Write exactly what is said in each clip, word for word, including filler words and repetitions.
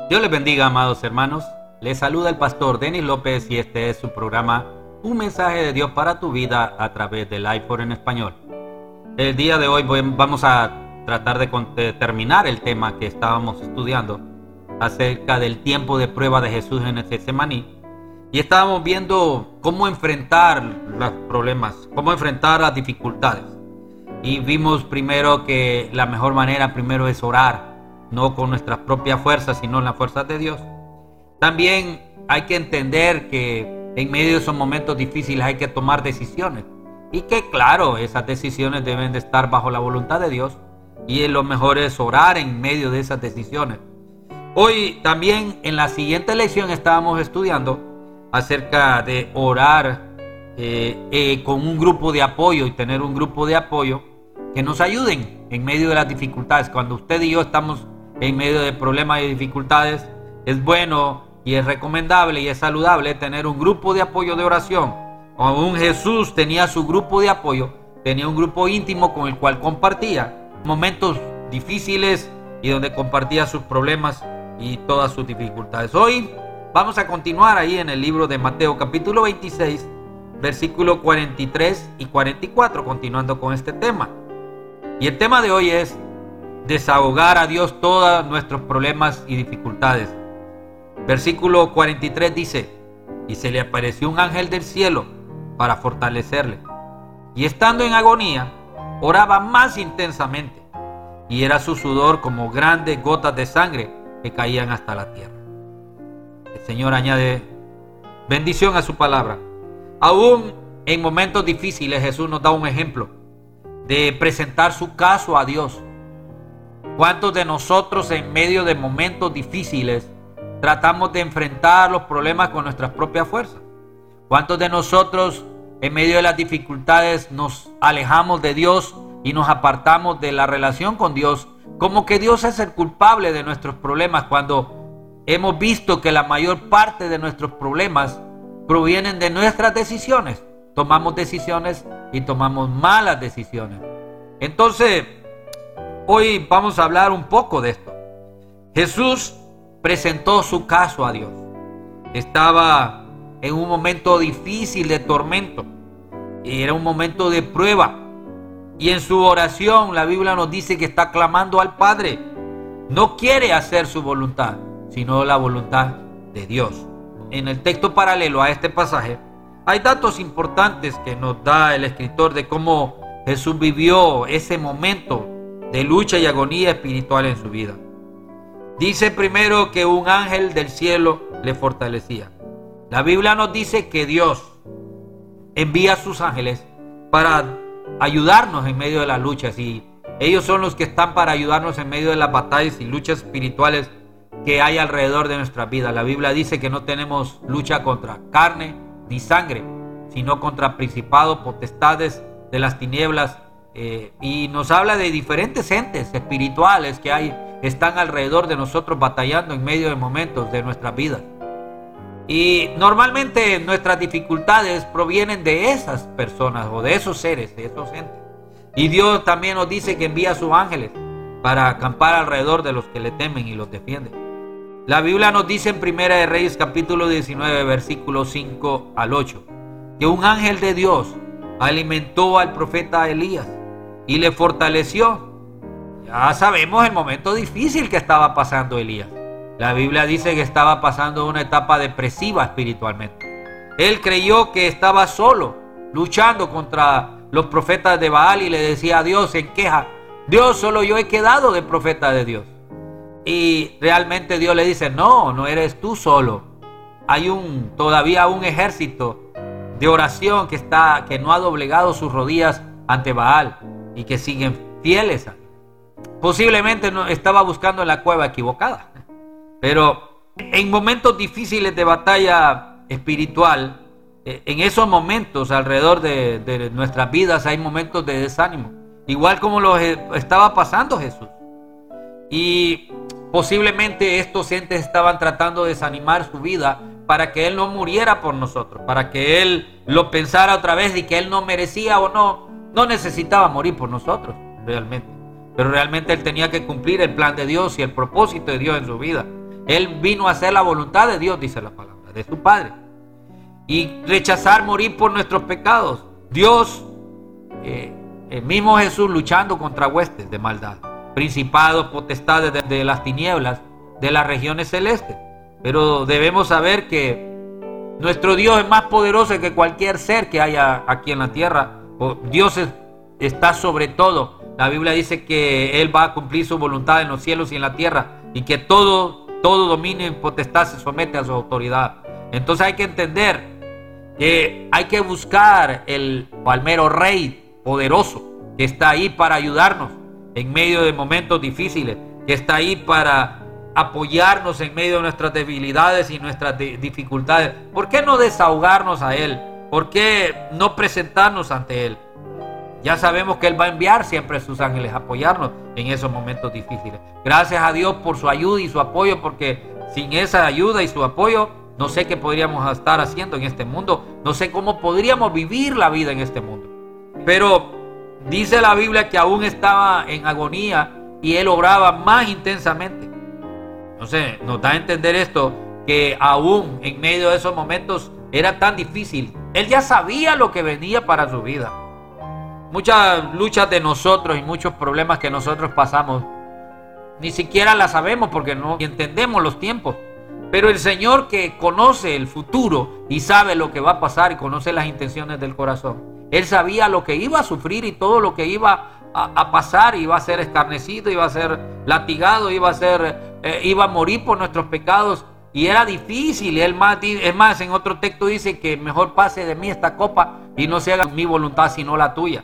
Dios les bendiga, amados hermanos. Les saluda el pastor Denis López y este es su programa Un mensaje de Dios para tu vida a través del iPhone en español. El día de hoy vamos a tratar de terminar el tema que estábamos estudiando acerca del tiempo de prueba de Jesús en el Getsemaní. Y estábamos viendo cómo enfrentar los problemas, cómo enfrentar las dificultades. Y vimos primero que la mejor manera primero es orar, no con nuestras propias fuerzas, sino en las fuerzas de Dios. También hay que entender que en medio de esos momentos difíciles hay que tomar decisiones. Y que claro, esas decisiones deben de estar bajo la voluntad de Dios. Y lo mejor es orar en medio de esas decisiones. Hoy también en la siguiente lección estábamos estudiando acerca de orar eh, eh, con un grupo de apoyo y tener un grupo de apoyo que nos ayuden en medio de las dificultades. Cuando usted y yo estamos en medio de problemas y dificultades, es bueno y es recomendable y es saludable tener un grupo de apoyo de oración. Aún Jesús tenía su grupo de apoyo, tenía un grupo íntimo con el cual compartía momentos difíciles y donde compartía sus problemas y todas sus dificultades. Hoy vamos a continuar ahí en el libro de Mateo capítulo veintiséis, versículos cuarenta y tres y cuarenta y cuatro, continuando con este tema. Y el tema de hoy es desahogar a Dios todos nuestros problemas y dificultades. Versículo cuarenta y tres dice: y se le apareció un ángel del cielo para fortalecerle, y estando en agonía oraba más intensamente, y era su sudor como grandes gotas de sangre que caían hasta la tierra. El Señor añade bendición a su palabra. Aún en momentos difíciles Jesús nos da un ejemplo de presentar su caso a Dios. ¿Cuántos de nosotros en medio de momentos difíciles tratamos de enfrentar los problemas con nuestras propias fuerzas? ¿Cuántos de nosotros en medio de las dificultades nos alejamos de Dios y nos apartamos de la relación con Dios? Como que Dios es el culpable de nuestros problemas, cuando hemos visto que la mayor parte de nuestros problemas provienen de nuestras decisiones. Tomamos decisiones y tomamos malas decisiones. Entonces, hoy vamos a hablar un poco de esto. Jesús presentó su caso a Dios. Estaba en un momento difícil de tormento. Era un momento de prueba. Y en su oración la Biblia nos dice que está clamando al Padre. No quiere hacer su voluntad, sino la voluntad de Dios. En el texto paralelo a este pasaje hay datos importantes que nos da el escritor de cómo Jesús vivió ese momento de lucha y agonía espiritual en su vida. Dice primero que un ángel del cielo le fortalecía. La Biblia nos dice que Dios envía a sus ángeles para ayudarnos en medio de las luchas, y ellos son los que están para ayudarnos en medio de las batallas y luchas espirituales que hay alrededor de nuestra vida. La Biblia dice que no tenemos lucha contra carne ni sangre, sino contra principados, potestades de las tinieblas, eh, y nos habla de diferentes entes espirituales que hay, están alrededor de nosotros batallando en medio de momentos de nuestras vidas. Y normalmente nuestras dificultades provienen de esas personas o de esos seres, de esos entes. Y Dios también nos dice que envía a sus ángeles para acampar alrededor de los que le temen y los defienden. La Biblia nos dice en Primera de Reyes capítulo diecinueve, versículos cinco al ocho, que un ángel de Dios alimentó al profeta Elías y le fortaleció. Ya sabemos el momento difícil que estaba pasando Elías. La Biblia dice que estaba pasando una etapa depresiva espiritualmente. Él creyó que estaba solo, luchando contra los profetas de Baal, y le decía a Dios en queja: Dios, solo yo he quedado de profeta de Dios. Y realmente Dios le dice: no, no eres tú solo. Hay un todavía un ejército de oración que está, que no ha doblegado sus rodillas ante Baal y que siguen fieles a él. Posiblemente no estaba buscando en la cueva equivocada. Pero en momentos difíciles de batalla espiritual, en esos momentos alrededor de, de nuestras vidas hay momentos de desánimo, igual como lo estaba pasando Jesús. Y posiblemente estos entes estaban tratando de desanimar su vida para que Él no muriera por nosotros, para que Él lo pensara otra vez y que Él no merecía o no, no necesitaba morir por nosotros realmente. Pero realmente Él tenía que cumplir el plan de Dios y el propósito de Dios en su vida. Él vino a hacer la voluntad de Dios, dice la palabra, de su Padre. Y rechazar morir por nuestros pecados. Dios, eh, el mismo Jesús luchando contra huestes de maldad, principados, potestades de, de las tinieblas, de las regiones celestes. Pero debemos saber que nuestro Dios es más poderoso que cualquier ser que haya aquí en la tierra. Dios es, está sobre todo. La Biblia dice que Él va a cumplir su voluntad en los cielos y en la tierra, y que todo, todo dominio y potestad se somete a su autoridad. Entonces hay que entender que hay que buscar el palmero rey poderoso que está ahí para ayudarnos en medio de momentos difíciles, que está ahí para apoyarnos en medio de nuestras debilidades y nuestras de- dificultades. ¿Por qué no desahogarnos a Él? ¿Por qué no presentarnos ante Él? Ya sabemos que Él va a enviar siempre a sus ángeles a apoyarnos en esos momentos difíciles. Gracias a Dios por su ayuda y su apoyo, porque sin esa ayuda y su apoyo, no sé qué podríamos estar haciendo en este mundo. No sé cómo podríamos vivir la vida en este mundo. Pero dice la Biblia que aún estaba en agonía y Él obraba más intensamente. Entonces nos da a entender esto, que aún en medio de esos momentos era tan difícil. Él ya sabía lo que venía para su vida. Muchas luchas de nosotros y muchos problemas que nosotros pasamos, ni siquiera las sabemos porque no entendemos los tiempos. Pero el Señor, que conoce el futuro y sabe lo que va a pasar y conoce las intenciones del corazón, Él sabía lo que iba a sufrir y todo lo que iba a, a pasar. Iba a ser escarnecido, iba a ser latigado, iba a ser, eh, iba a morir por nuestros pecados. Y era difícil. Él más, es más, en otro texto dice que mejor pase de mí esta copa y no se haga mi voluntad sino la tuya.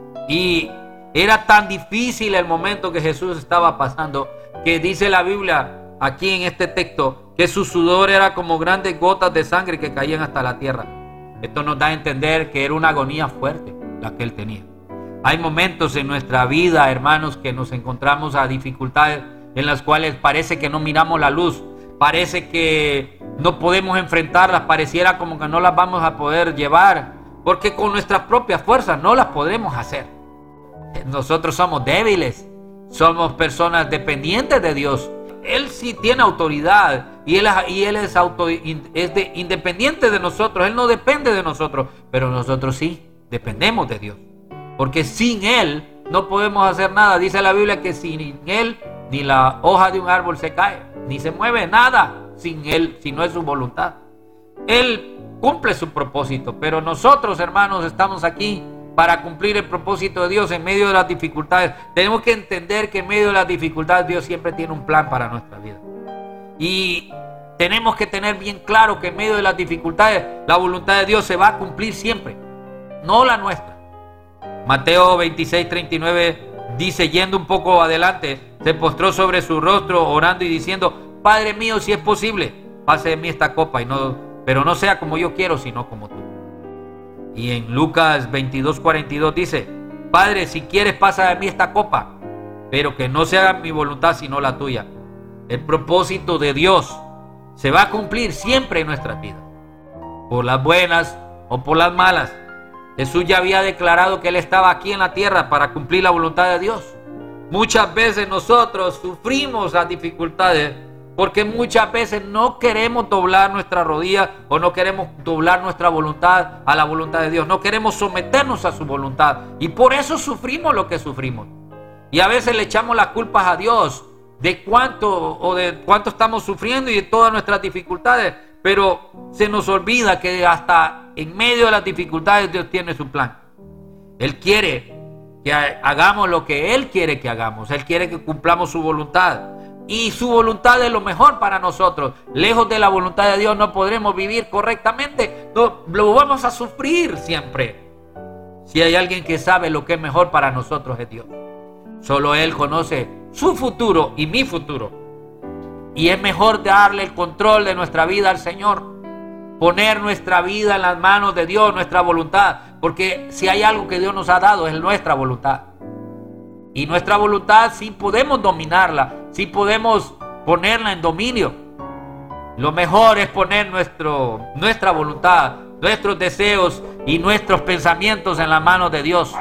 Y era tan difícil el momento que Jesús estaba pasando, que dice la Biblia aquí en este texto que su sudor era como grandes gotas de sangre que caían hasta la tierra. Esto nos da a entender que era una agonía fuerte la que Él tenía. Hay momentos en nuestra vida, hermanos, que nos encontramos a dificultades en las cuales parece que no miramos la luz, parece que no podemos enfrentarlas, pareciera como que no las vamos a poder llevar, porque con nuestras propias fuerzas no las podremos hacer. Nosotros somos débiles, somos personas dependientes de Dios. Él sí tiene autoridad y Él, y él es, auto, es de, independiente de nosotros. Él no depende de nosotros, pero nosotros sí dependemos de Dios, porque sin Él no podemos hacer nada. Dice la Biblia que sin Él ni la hoja de un árbol se cae, ni se mueve nada sin Él, si no es su voluntad. Él cumple su propósito, pero nosotros, hermanos, estamos aquí para cumplir el propósito de Dios en medio de las dificultades. Tenemos que entender que en medio de las dificultades Dios siempre tiene un plan para nuestra vida. Y tenemos que tener bien claro que en medio de las dificultades la voluntad de Dios se va a cumplir siempre, no la nuestra. Mateo veintiséis, treinta y nueve dice, yendo un poco adelante, se postró sobre su rostro orando y diciendo: Padre mío, si es posible, pase de mí esta copa, y no, pero no sea como yo quiero, sino como tú. Y en Lucas veintidós, cuarenta y dos dice: Padre, si quieres, pasa de mí esta copa, pero que no se haga mi voluntad sino la tuya. El propósito de Dios se va a cumplir siempre en nuestras vidas, por las buenas o por las malas. Jesús ya había declarado que Él estaba aquí en la tierra para cumplir la voluntad de Dios. Muchas veces nosotros sufrimos las dificultades porque muchas veces no queremos doblar nuestra rodilla o no queremos doblar nuestra voluntad a la voluntad de Dios. No queremos someternos a su voluntad y por eso sufrimos lo que sufrimos. Y a veces le echamos las culpas a Dios de cuánto o de cuánto estamos sufriendo y de todas nuestras dificultades, pero se nos olvida que hasta en medio de las dificultades Dios tiene su plan. Él quiere que hagamos lo que Él quiere que hagamos. Él quiere que cumplamos su voluntad. Y su voluntad es lo mejor para nosotros. Lejos de la voluntad de Dios no podremos vivir correctamente. No, lo vamos a sufrir siempre. Si hay alguien que sabe lo que es mejor para nosotros, es Dios. Solo Él conoce su futuro y mi futuro. Y es mejor darle el control de nuestra vida al Señor. Poner nuestra vida en las manos de Dios, nuestra voluntad. Porque si hay algo que Dios nos ha dado, es nuestra voluntad. Y nuestra voluntad sí podemos dominarla, sí podemos ponerla en dominio. Lo mejor es poner nuestro, nuestra voluntad, nuestros deseos y nuestros pensamientos en las manos de Dios.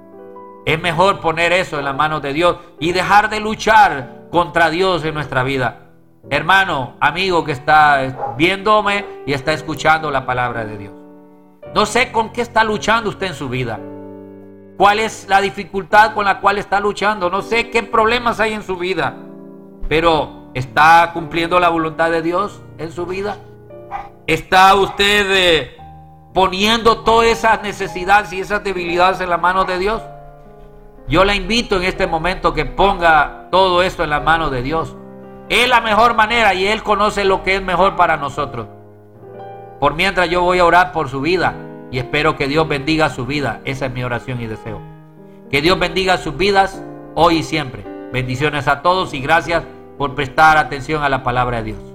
Es mejor poner eso en las manos de Dios y dejar de luchar contra Dios en nuestra vida. hermano, amigo que está viéndome y está escuchando la palabra de Dios. No sé con qué está luchando usted en su vida. ¿Cuál es la dificultad con la cual está luchando? No sé qué problemas hay en su vida. Pero ¿está cumpliendo la voluntad de Dios en su vida? ¿Está usted eh, poniendo todas esas necesidades y esas debilidades en las manos de Dios? Yo le invito en este momento que ponga todo esto en las manos de Dios. Es la mejor manera y Él conoce lo que es mejor para nosotros. Por mientras yo voy a orar por su vida y espero que Dios bendiga su vida. Esa es mi oración y deseo. Que Dios bendiga sus vidas hoy y siempre. Bendiciones a todos y gracias por prestar atención a la palabra de Dios.